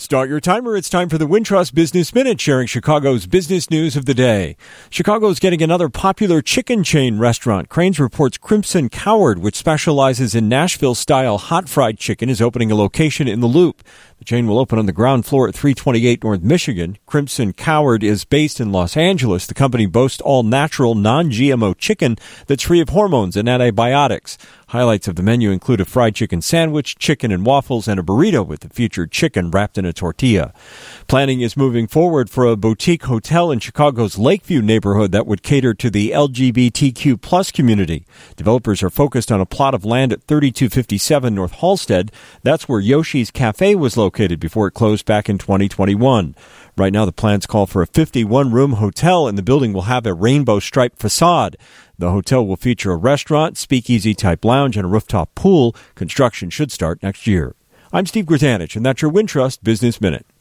Start your timer. It's time for the Wintrust Business Minute, sharing Chicago's business news of the day. Chicago's getting another popular chicken chain restaurant. Crain's reports Crimson Coward, which specializes in Nashville-style hot fried chicken, is opening a location in the Loop. The chain will open on the ground floor at 328 North Michigan. Crimson Coward is based in Los Angeles. The company boasts all-natural, non-GMO chicken that's free of hormones and antibiotics. Highlights of the menu include a fried chicken sandwich, chicken and waffles, and a burrito with the featured chicken wrapped in a tortilla. Planning is moving forward for a boutique hotel in Chicago's Lakeview neighborhood that would cater to the LGBTQ plus community. Developers are focused on a plot of land at 3257 North Halsted. That's where Yoshi's Cafe was located before it closed back in 2021. Right now, the plans call for a 51-room hotel, and the building will have a rainbow-striped facade. The hotel will feature a restaurant, speakeasy-type lounge, and a rooftop pool. Construction should start next year. I'm Steve Grzanich, and that's your Wintrust Business Minute.